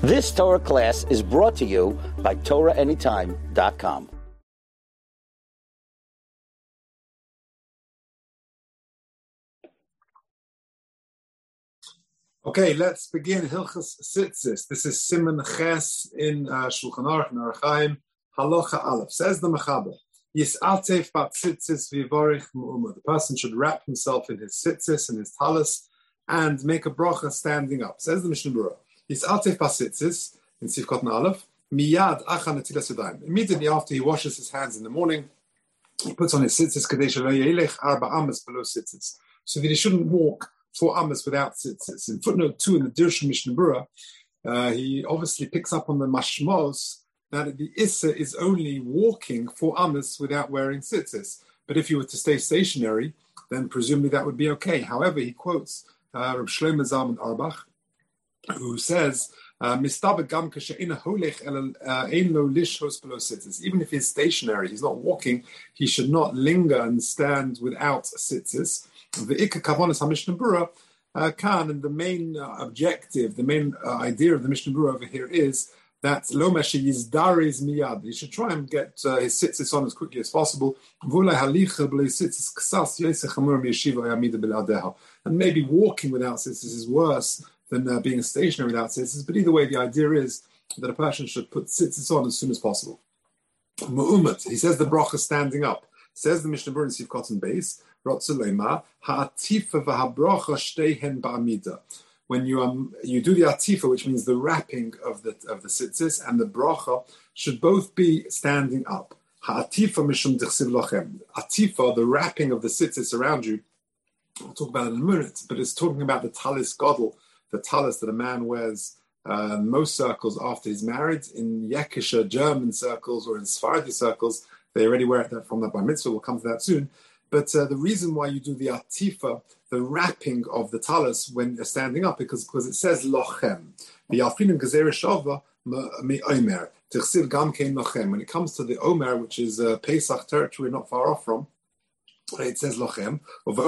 This Torah class is brought to you by TorahAnytime.com. Okay, let's begin Hilchos Tzitzis. This is Siman Ches in Shulchan Aruch and Orach Chaim, Halacha Aleph. Says the Mechaber, Yis'atef bat tzitzis v'yivarich mu'umah. The person should wrap himself in his tzitzis and his talis and make a bracha standing up. Says the Mishnah Berurah, Yis'atef bat tzitzis in Sivkot Aleph, miyad achan netilas yadayim. Immediately after he washes his hands in the morning, he puts on his tzitzis kadesh lo yelech arba amas below tzitzis, so that he shouldn't walk 4 amas without tzitzis. In footnote 2 in the Dirshu Mishnah Berurah, he obviously picks up on the mashmos that the issa is only walking 4 amas without wearing tzitzis. But if you were to stay stationary, then presumably that would be okay. However, he quotes Reb Shlomo Zalman Auerbach, who says, even if he's stationary, he's not walking, he should not linger and stand without tzitzis. The Ikka Kavanas HaMishnah Berurah and the main objective, the main idea of the Mishnah Berurah over here is that Lo Meshe Yizdaris Miyad. He should try and get his tzitzis on as quickly as possible. And maybe walking without tzitzis is worse than being stationary without tzitzis. But either way, the idea is that a person should put tzitzis on as soon as possible. Mu'umat, he says the bracha standing up. Says the Mishnah Berurah in Sivkot and Beis, when you do the atifa, which means the wrapping of the tzitzis, and the bracha should both be standing up. Atifa, the wrapping of the tzitzis around you, I'll talk about it in a minute, but it's talking about the talis gadol, the talis that a man wears in most circles after he's married. In Yakisha German circles or in Sephardi circles, they already wear it from the bar mitzvah. We'll come to that soon. But the reason why you do the atifa, the wrapping of the talis when you're standing up, because it says lochem. When it comes to the Omer, which is Pesach territory not far off from, it says lochem.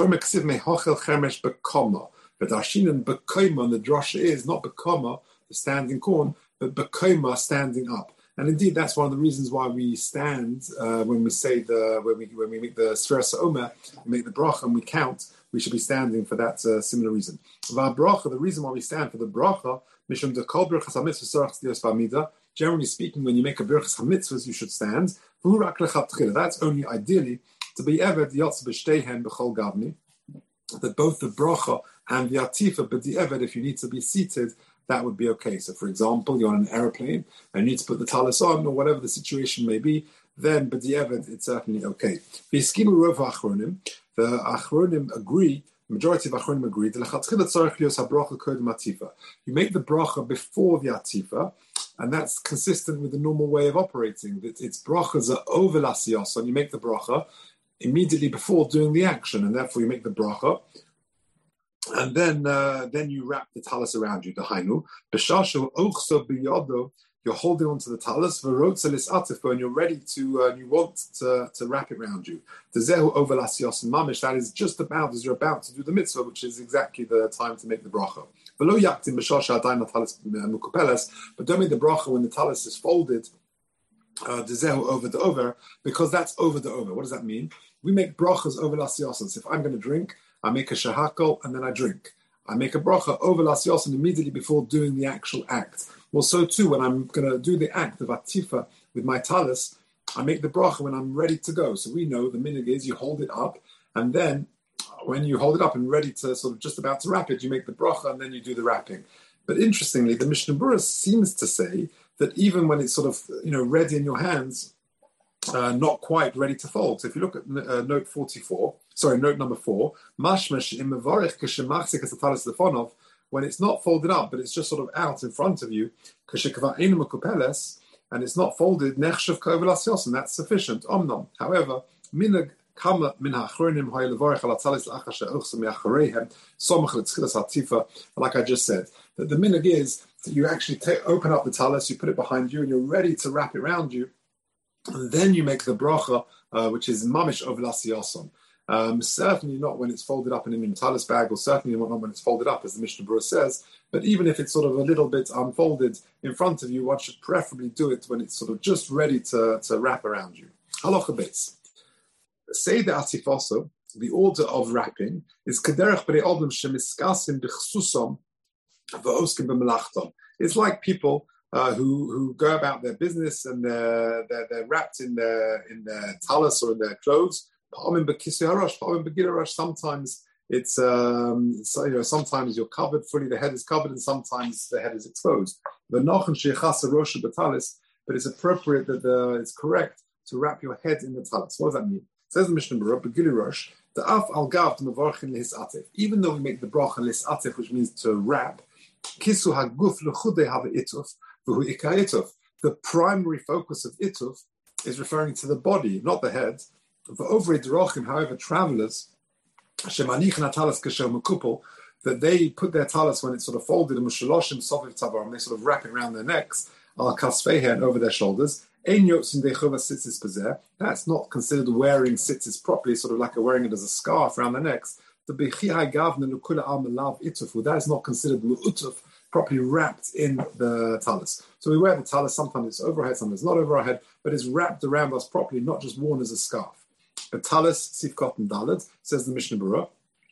But Arshinan bekoma, the drasha is not bekoma, the standing corn, but bekoma, standing up. And indeed, that's one of the reasons why we stand when we say when we make the Sferas Omer, we make the bracha and we count. We should be standing for that similar reason. The reason why we stand for the bracha, mishum de kol berachas hamitzvos sorach tzdios b'amida. Generally speaking, when you make a berachas hamitzvos, you should stand. That's only ideally to be eved yotz b'shteihen b'chol gavni. That both the bracha and the atifa, but the eved, if you need to be seated, that would be okay. So, for example, you're on an airplane and you need to put the talis on, or whatever the situation may be, then, but the eved, it's certainly okay. The Achronim agree, the majority of Achronim agree, you make the bracha before the atifa, and that's consistent with the normal way of operating. That it's brachas are over lasios, and you make the bracha immediately before doing the action, and therefore you make the bracha. And then you wrap the talis around you. The hainu b'shashu ochso biyodo. You're holding onto the talis. V'rotzelis atifa, and you're ready to. You want to wrap it around you. The zehu overlasios and mamish. That is just about as you're about to do the mitzvah, which is exactly the time to make the bracha. V'lo yaktim b'shashu adayin talis mukupeles. But don't make the bracha when the talis is folded. The zehu over the over, because that's over the over. What does that mean? We make brachas over lasios. If I'm going to drink, I make a shahakol and then I drink. I make a bracha over lasios immediately before doing the actual act. Well, so too, when I'm going to do the act of atifa with my talis, I make the bracha when I'm ready to go. So we know the minhag is you hold it up, and then when you hold it up and ready to sort of just about to wrap it, you make the bracha and then you do the wrapping. But interestingly, the Mishnah Berurah seems to say that even when it's sort of ready in your hands, not quite ready to fold. So if you look at note number 4, mashmash im mevarich k'shemachzik as talis lefonov, when it's not folded up, but it's just sort of out in front of you, k'shekava einu mekupeles, and it's not folded, nechshav k'ovelas and that's sufficient. Omnom. However, minhag kama min ha'achronim hoy levarich al talis la'achar she'ochsa me'achareihem somach le'tchilas ha'tifa. Like I just said, that the minhag is that you actually open up the talis, you put it behind you, and you're ready to wrap it around you. And then you make the bracha, which is mamish over lasiyason. Certainly not when it's folded up in an talis bag, or certainly not when it's folded up, as the Mishnah Berurah says. But even if it's sort of a little bit unfolded in front of you, one should preferably do it when it's sort of just ready to wrap around you. Halacha beis. Say the atifoso, the order of wrapping, is kederech b'nei odom shemiskasim b'chsusam v'oskim b'melachtom. It's like people who go about their business and they're wrapped in their talis or in their clothes. Sometimes it's sometimes you're covered fully, the head is covered, and sometimes the head is exposed. But it's appropriate that it's correct to wrap your head in the talis. What does that mean? It says the Mishnah Berurah, Begili Rosh, the af al gav mevarchin lihisatif. Even though we make the bracha lihisatif, which means to wrap, kisu haguf lechudei have ituf v'hu ikar ituf. The primary focus of ituf is referring to the body, not the head. However, travelers, that they put their talis when it's sort of folded, and they sort of wrap it around their necks, and over their shoulders. That's not considered wearing tzitzis properly, sort of like wearing it as a scarf around their necks. That is not considered mu'utuf, properly wrapped in the talis. So we wear the talis, sometimes it's over our head, sometimes it's not over our head, but it's wrapped around us properly, not just worn as a scarf. The talis, Sifkot and Dalet, says the Mishnah Berurah,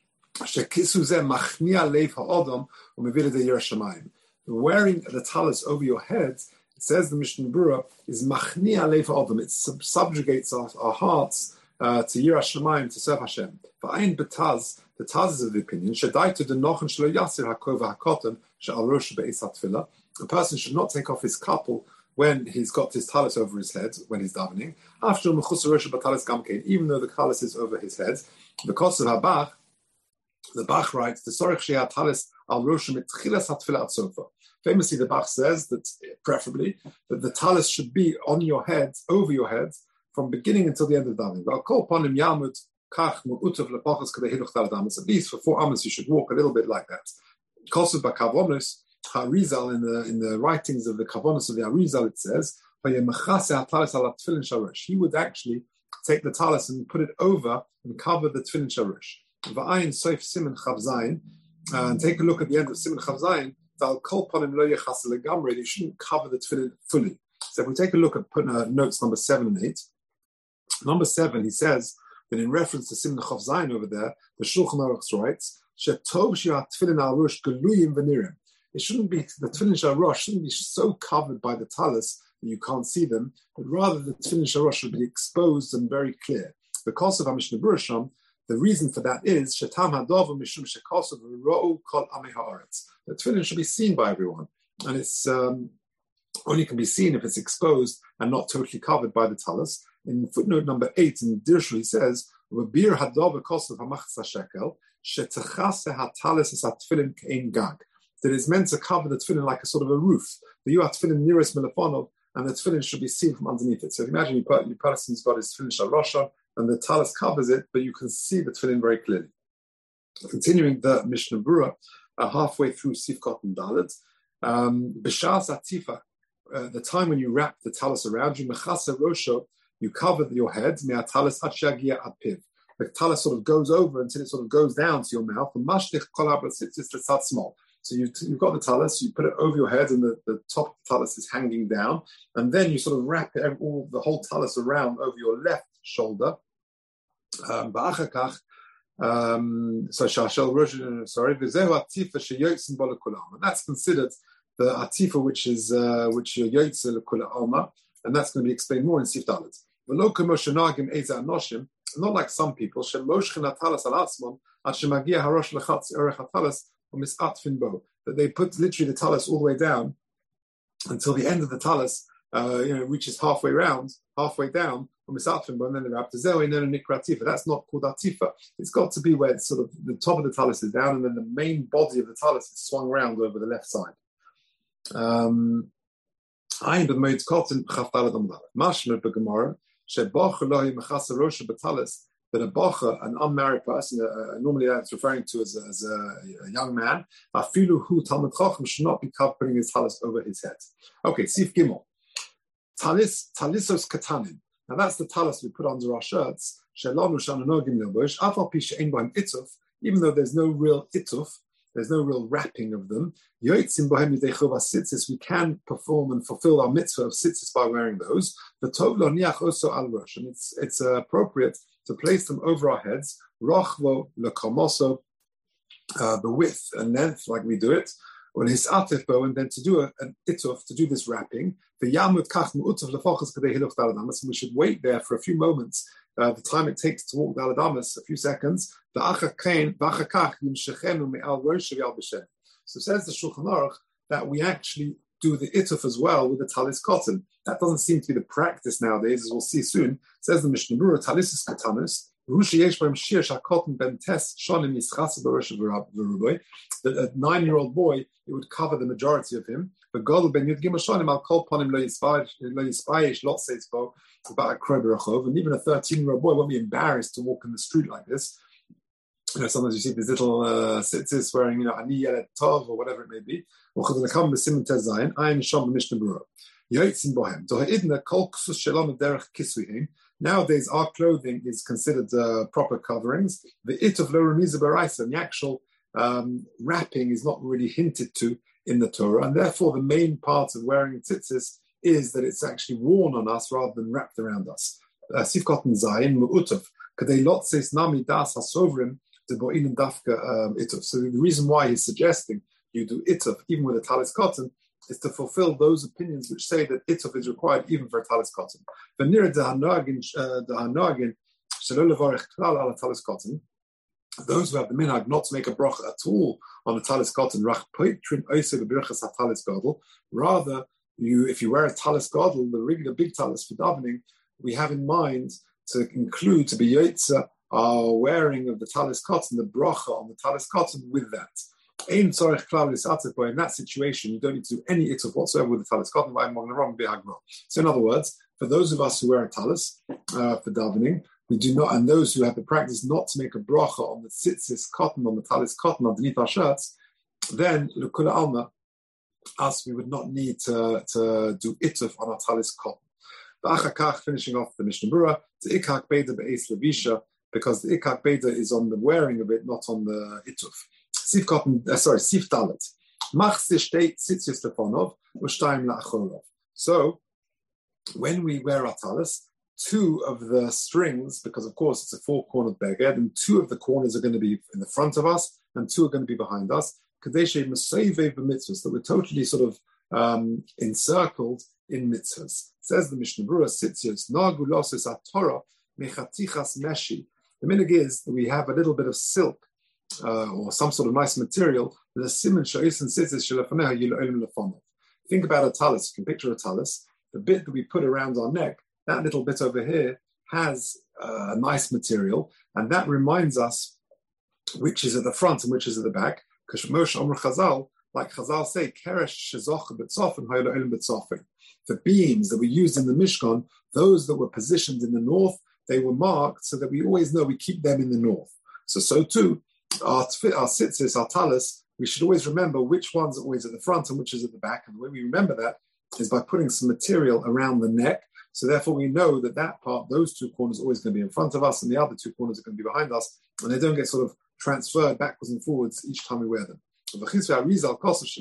wearing the talis over your head, it says the Mishnah Berurah, is machnia leif ha'odom. It subjugates our hearts to Yirah Shamayim, to serve Hashem. V'ayin betaz, the Taz is of the opinion, shadaitu denochen shelo yasir hakova hakoton she'al rosh be'es hatfilah. A person should not take off his couple when he's got his talis over his head, when he's davening, even though the talis is over his head. Because of Habach, the Bach writes, famously the Bach says that, preferably, that the talis should be on your head, over your head, from beginning until the end of davening. At least for 4 amos you should walk a little bit like that. Harizal in the writings of the Kavonos of the Harizal, it says, he would actually take the talis and put it over and cover the tefillin sharush. V'ayin soif siman chavzayin, and take a look at the end of siman chavzayin. You shouldn't cover the tefillin fully. So if we take a look at notes number 7 and 8, number 7, he says that in reference to siman chavzayin over there, the Shulchan Aruch writes, "Shetov shi'at tefillin al rush geluyim v'nirim." It shouldn't be, the tefillin sharosh shouldn't be so covered by the talis that you can't see them, but rather the tefillin sharosh should be exposed and very clear. Because of Mishnah Berurah, the reason for that is shetam hadov mishum shekosov ro'u kol amei haaretz. The tefillin should be seen by everyone, and it's only can be seen if it's exposed and not totally covered by the talis. In footnote number 8 in Dirshu, he says, "V'bir hadov kosov hamachzas shekel shetachase hatalis es hatefillin kein gag." That is meant to cover the tefillin like a sort of a roof. The you have tefillin nearest melafonov, and the tefillin should be seen from underneath it. So imagine your person's got his tefillin shalosh on, and the talis covers it, but you can see the tefillin very clearly. Continuing the Mishnah Berurah, halfway through Sifkot and Dalet, B'shas Atifa, the time when you wrap the talis around you, Mechasa Rosho, you cover your head, Mea talis Atshagia Apiv. The talis sort of goes over until it sort of goes down to your mouth, and Mashtich Kolabra sits small. So you've got the talis, you put it over your head, and the top of the talis is hanging down, and then you sort of wrap the whole talis around over your left shoulder. And that's considered the atifa, which you're yotze l'kula alma, and that's going to be explained more in Sif Dalet. Not like some people, that they put literally the talis all the way down until the end of the talis reaches halfway down, and then they're up to atifa. That's not called atifa. It's got to be where it's sort of the top of the talis is down, and then the main body of the talis is swung around over the left side. That a bocha, an unmarried person, normally that's referring to as a young man, afilu hu talmid chacham, should not be putting his talis over his head. Okay, Sif Gimel. Talisos katanim. Now that's the talis we put under our shirts. even though there's no real ituf, there's no real wrapping of them, we can perform and fulfill our mitzvah of tzitzis by wearing those. And it's appropriate to place them over our heads, the width and length, like we do it, and then to do an ituf, to do this wrapping. We should wait there for a few moments, the time it takes to walk the Aladamas, a few seconds. So says the Shulchan Aruch that we actually do the ituf as well with the talis cotton. That doesn't seem to be the practice nowadays, as we'll see soon. Says the Mishnah Berurah, talis is katanis, that a 9-year-old boy, it would cover the majority of him. And even a 13-year-old boy won't be embarrassed to walk in the street like this. Sometimes you see these little tzitzis wearing, ani yelet tov or whatever it may be. Nowadays, our clothing is considered proper coverings. The it of lo remiza baraisa, and the actual wrapping is not really hinted to in the Torah, and therefore the main part of wearing tzitzis is that it's actually worn on us rather than wrapped around us. Sifkot zayin mu'utov kadei lotzeis nami das hasovrim de bo'in dafka ituf. So the reason why he's suggesting you do ituf even with a talis cotton is to fulfill those opinions which say that ituf is required even for a talis cotton. Those who have the minhag not to make a bracha at all on a talis cotton, rather, if you wear a talis gadol, the regular big talis for davening, we have in mind to include, to be yotza, our wearing of the talis cotton, the bracha on the talis cotton with that. In that situation, you don't need to do any ituf whatsoever with the talis cotton. So in other words, for those of us who wear a talis for davening, we do not, and those who have the practice not to make a bracha on the tzitzis cotton, on the talis cotton underneath our shirts, then l'kula alma, us, we would not need to do ituf on our talis cotton. V'achakach, finishing off the Mishnah Berurah, the ikak beda be'es levisha, because the ikak beda is on the wearing of it, not on the ituf. Sif cotton, sif dalet. Machse shtei tzitzis lefonov, u'shtayim la'achorov. So, when we wear our talis, 2 of the strings, because of course it's a 4-cornered beged, and 2 of the corners are going to be in the front of us, and 2 are going to be behind us. That we're totally sort of encircled in mitzvahs. Says the Mishnah Berurah, Sitzios, Nagulosis Atorah, Mechatichas Meshi. The minhag is that we have a little bit of silk or some sort of nice material. Think about a talis. You can picture a talis. The bit that we put around our neck, that little bit over here has a nice material, and that reminds us which is at the front and which is at the back. Because Moshe Omer Chazal, like Chazal say, Keresh Shezoch B'Tzofen Haylo Elim B'Tzofen. The beams that we used in the Mishkan, those that were positioned in the north, they were marked so that we always know we keep them in the north. So too, our tzitzis, our talis, we should always remember which ones are always at the front and which is at the back. And the way we remember that is by putting some material around the neck. So therefore we know that part, those 2 corners are always going to be in front of us and the other 2 corners are going to be behind us, and they don't get sort of transferred backwards and forwards each time we wear them. The Arizal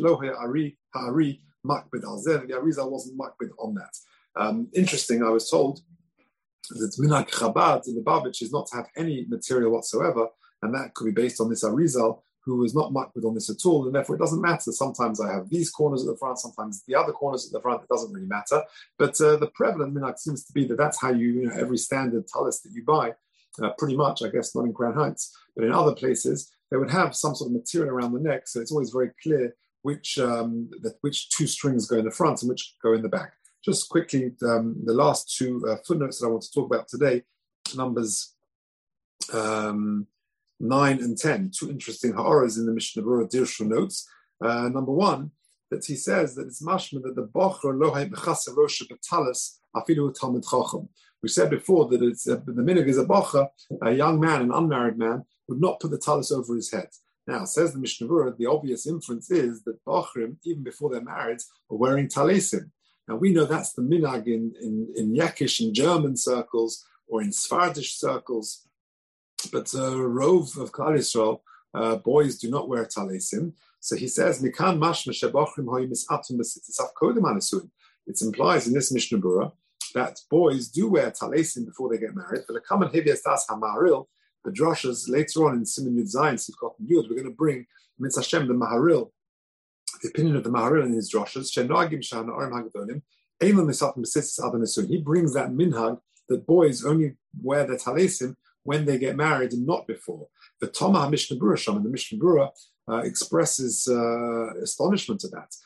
wasn't makbid on that. Interesting, I was told that Minhag Chabad in the Lubavitch is not to have any material whatsoever, and that could be based on this Arizal, who was not makbid on this at all, and therefore it doesn't matter. Sometimes I have these corners at the front, sometimes the other corners at the front. It doesn't really matter. But the prevalent minhag seems to be that that's how every standard talis that you buy, pretty much, I guess, not in Crown Heights, but in other places, they would have some sort of material around the neck, so it's always very clear which 2 strings go in the front and which go in the back. Just quickly, the last 2 footnotes that I want to talk about today, numbers 9 and 10, 2 interesting ha'oras in the Mishnah Berurah Dirshu notes. Number 1, that he says that it's mashma that the bocher lohei b'chasa rosha b'talis afilu talmid chacham. We said before that the minhag is a bocher, a young man, an unmarried man, would not put the talis over his head. Now, says the Mishnah Berurah, the obvious inference is that bochrim, even before they're married, are wearing talisim. Now, we know that's the minhag in Yakish and German circles, or in Sephardish circles, but rove of Klal Yisrael, boys do not wear talesim. So he says, Mikan mashma shebachrim hoy misatum b'sittisaf kodem anisun. It implies in this Mishnah Berurah that boys do wear talesim before they get married. But the common heaviest das hamaril, the drashas later on in Siman Yud Zayin, Sivkot and Yud, we're going to bring Mitzvah Hashem the Maharil, the opinion of the Maharil in his drashas. Shenoagim shana orim hagadolim eilam misatum b'sittis adam anisun. He brings that minhag that boys only wear their talesim when they get married and not before. The Tomah Mishnah Berurah Sham, and the Mishnah Berurah expresses astonishment at that.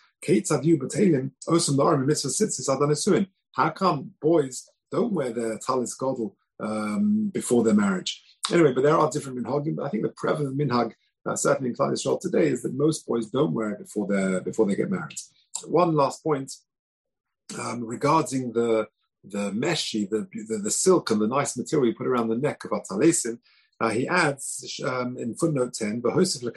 How come boys don't wear their talis gadol before their marriage? Anyway, but there are different minhagim. I think the prevalent minhag, certainly in Klal Yisrael today, is that most boys don't wear it before they get married. One last point regarding the meshi, the silk and the nice material you put around the neck of our talesim. He adds in footnote 10, the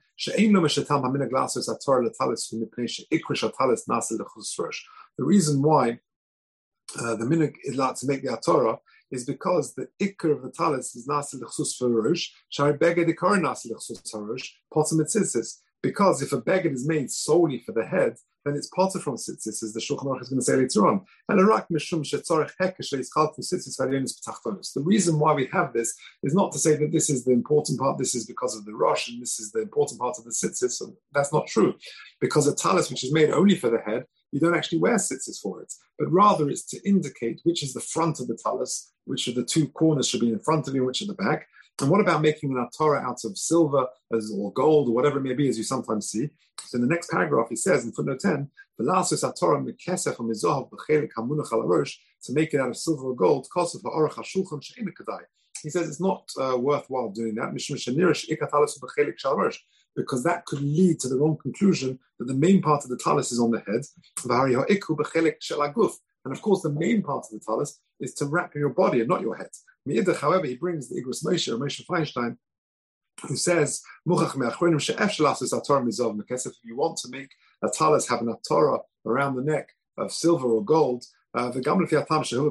reason why the minhag is allowed to make the atorah is because the ikr of the talis is nasi l'chsus farush, shari beged ikar nasi l'chsus farush, potter mitzitzis. Because if a beged is made solely for the head, then it's potter from tzitzis, as the Shulchan Aruch is going to say later on. And arak mishum shetzorech hekesh leiskal from tzitzis v'alyonis b'tachtonos. The reason why we have this is not to say that this is the important part, this is because of the rosh, and this is the important part of the tzitzis. So that's not true. Because a talis which is made only for the head, you don't actually wear tzitzis for it, but rather it's to indicate which is the front of the talis, which of the two corners should be in front of you, which are the back. And what about making an atorah out of silver or gold or whatever it may be, as you sometimes see? So in the next paragraph, he says in footnote 10, to make it out of silver or gold, he says it's not worthwhile doing that, because that could lead to the wrong conclusion that the main part of the talis is on the head. And of course, the main part of the talis is to wrap your body and not your head. However, he brings the Igros Moshe Feinstein, who says, if you want to make a talis have an atorah around the neck of silver or gold, it doesn't really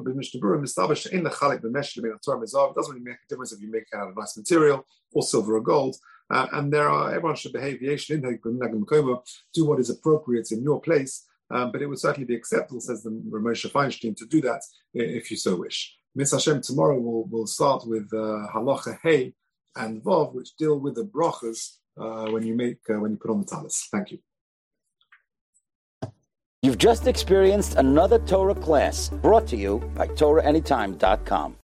make a difference if you make it out of nice material or silver or gold. And everyone should behave, do what is appropriate in your place. But it would certainly be acceptable, says the Moshe Feinstein, to do that if you so wish. Mitzvah Hashem, tomorrow we'll start with Halacha Hey and Vav, which deal with the brachas when you put on the talis. Thank you. You've just experienced another Torah class brought to you by TorahAnytime.com.